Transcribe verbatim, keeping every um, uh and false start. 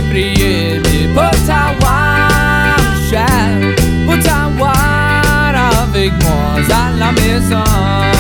prier, mais pas t'avoir cher, pour t'avoir avec moi à la maison.